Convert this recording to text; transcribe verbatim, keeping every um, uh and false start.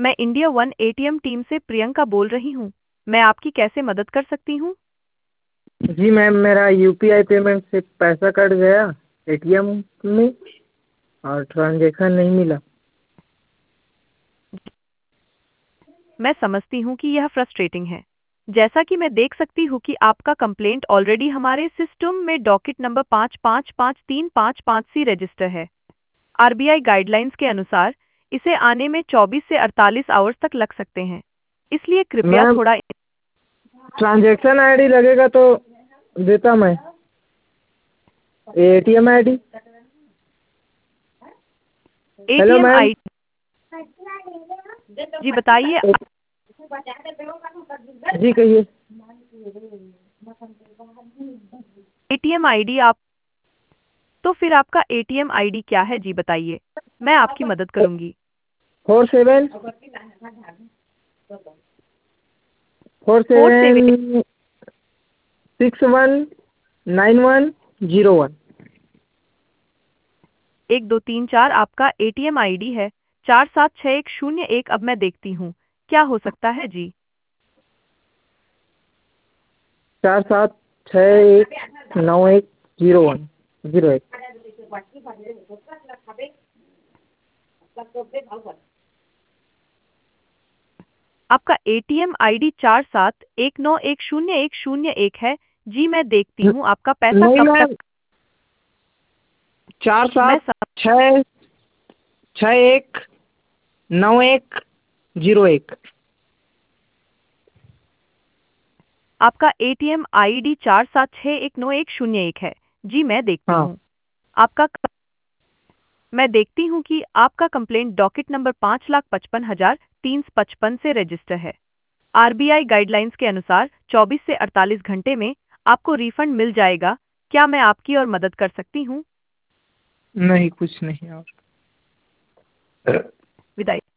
मैं India one ATM team से प्रियंका बोल रही हूँ। मैं आपकी कैसे मदद कर सकती हूँ? जी मैम, मेरा यूपीआई पेमेंट से पैसा कट गया एटीएम में और ट्रांजैक्शन नहीं मिला। मैं समझती हूँ कि यह फ्रस्ट्रेटिंग है। जैसा कि मैं देख सकती हूँ कि आपका कंप्लेंट ऑलरेडी हमारे सिस्टम में डॉकेट नंबर पाँच पाँच पाँच तीन पाँच पाँच सी रजिस्टर है। आरबीआई गाइडलाइंस के अनुसार इसे आने में चौबीस से अड़तालीस आवर्स तक लग सकते हैं। इसलिए कृपया मैम, थोड़ा ट्रांजैक्शन आईडी लगेगा तो देता मैं। ATM ID. Hello ATM ma'am. आई जी बताइए। जी कहिए। एटीएम आईडी आप तो फिर आपका एटीएम आईडी क्या है जी बताइए। मैं आपकी मदद करूंगी। Four seven four four seven seven six one nine one zero one. एक दो तीन चार आपका एटीएम आईडी है। चार सात छः एक शून्य एक। अब मैं देखती हूँ क्या हो सकता है जी। चार सात छः एक नौ एक जीरो वन जीरो एक। आपका एटीएम आईडी चार सात एक नौ एक शून्य एक शून्य एक है। जी मैं देखती हूँ आपका पैसा नहीं कब मैम, तक। चार मैं सात सम... छः छः एक नौ एक जीरो एक। आपका एटीएम आईडी चार सात छः एक नौ एक शून्य एक है। जी मैं देखती हाँ। हूँ आपका मैं देखती हूँ कि आपका कंप्लेंट डॉकेट नंबर पाँच लाख पचपन हजार तीन सौ पचपन से रजिस्टर है। आरबीआई गाइडलाइंस के अनुसार चौबीस से अड़तालीस घंटे में आपको रिफंड मिल जाएगा। क्या मैं आपकी और मदद कर सकती हूँ? नहीं, कुछ नहीं और। विदाई।